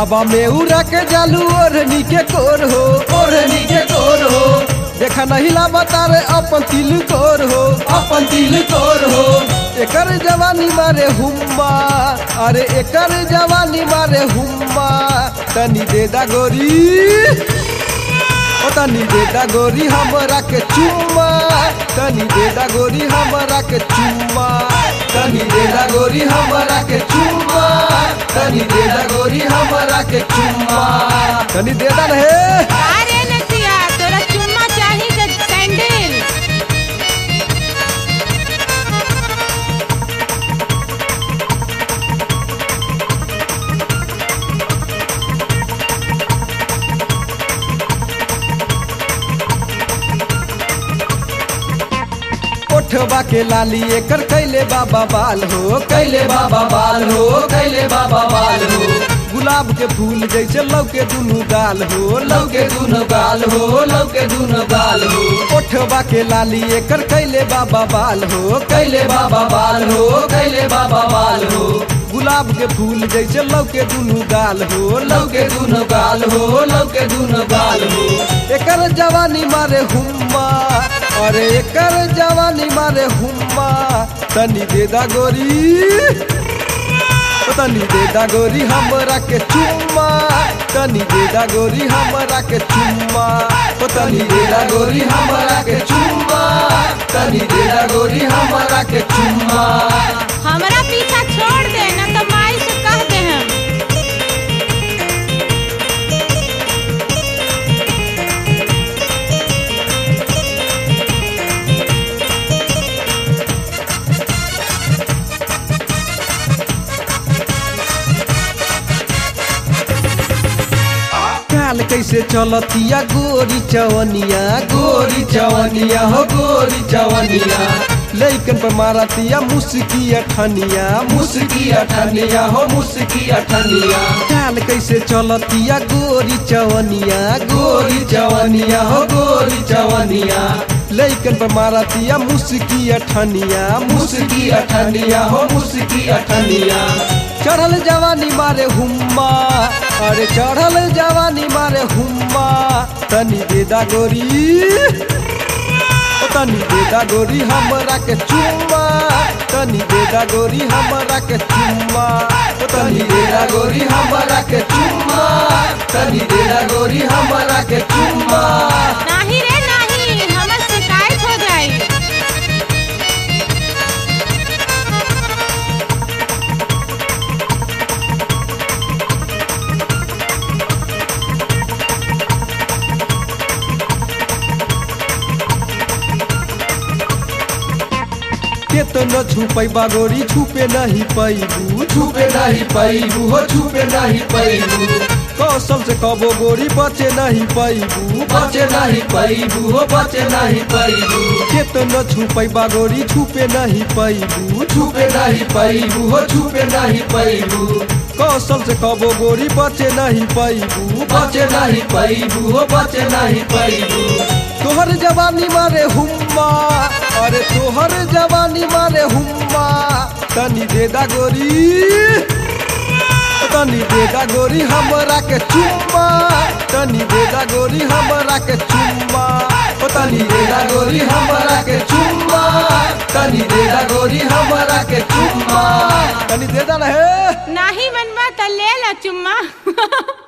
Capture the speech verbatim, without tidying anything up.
हवा में उड़ा के जालू ओढ़नी के कोर हो, ओढ़नी के कोर हो, देखा नहीं ला बता रे अपन तिल कोर हो, अपन तिल कोर हो। एकर जवानी मारे हुम्मा, अरे एकर जवानी मारे हुम्मा। तनी दे दा गोरी, ओ तनी दे दा गोरी हमरा के चुम्मा, तनी दे दा गोरी हमरा के चुम्मा, तनी दे दा गोरी हमरा के चुम्मा, तनी दे दा गोरी हमरा के चुम्मा। तनी दे दा रे। अरे नसिया तोरा चुम्मा चाही के सैंडल। ओठवा के लाली एकर कैले बाबा बाल हो, कैले बाबा बाल हो, कैले बाबा बाल हो। गुलाब के फूल जैसे लौके दुनू गाल हो, लौके दुनो गाल हो, लौके दुनो गाल हो। ओठवा के लाली एकर कैले बाबा बाल हो, कैले बाबा बाल हो, कैले बाबा बाल हो। गुलाब के फूल जैसे लौके दुनू गाल हो, लौके दुनो गाल हो, लौके दुनो गाल हो। एकर जवानी मारे हुम्मा, अरे एकर जवानी मारे हुम्मा। तनी दे दा गोरी, ओ तनी दे दा गोरी हमरा के चुम्मा, तनी दे दा गोरी हमरा के चुम्मा, ओ तनी दे दा गोरी हमरा के चुम्मा, तनी दे दा गोरी हमरा के चुम्मा। हमरा पीछा छोड़ दे ना तो माई से कह दे हम। काल कैसे चलतिया गोरी चवनिया, गोरी चवनिया हो, गोरी चवनिया। लइकन पर मारतिया मुस्की अठनिया, मुस्की अठनिया हो, मुस्की अठनिया। काल कैसे चलतिया गोरी चवनिया, गोरी चवनिया हो, गोरी चवनिया। लइकन पर मारतिया मुस्की अठनिया, मुस्की अठनिया हो, मुस्की अठनिया। चढ़ल जवानी मारे हुम्मा, अरे चढ़ल जवानी मारे हुम्मा। तनी दे दा गोरी, ओ तनी दे दा गोरी हमरा के चुम्मा, तनी दे दा गोरी हमरा के चुम्मा, ओ तनी दे दा गोरी हमरा के चुम्मा, तनी दे दा गोरी हमरा के चुम्मा। नहीं रे नहीं, हमर शिकायत हो जाई। केतनो छुपैबा गोरी छुपे नहीं पैबू, छुपे नहीं पैबू हो, छुपे नहीं पैबू। कौशल से कबो गोरी बचे नहीं पैबू, बचे नहीं पैबू हो, बचे नहीं पैबू। केतनो छुपैबा गोरी छुपे नहीं पैबू, छुपे नहीं पैबू हो, छुपे नहीं पैबू। कौशल से कबो गोरी बचे नहीं पैबू, बचे नहीं पैबू हो, बचे नहीं पैबू। तोहर जवानी मारे हुम्मा, अरे तोहर जवानी मारे हुम्मा। तनी दे दा गोरी, तनी दे दा गोरी हमरा के चुम्मा, तनी दे दा गोरी हमरा के चुम्मा, ओ तनी दे दा गोरी हमरा के चुम्मा, तनी दे दा गोरी हमरा के चुम्मा। तनी दे दा रहे। नहीं मनवा तो ले ला चुम्मा।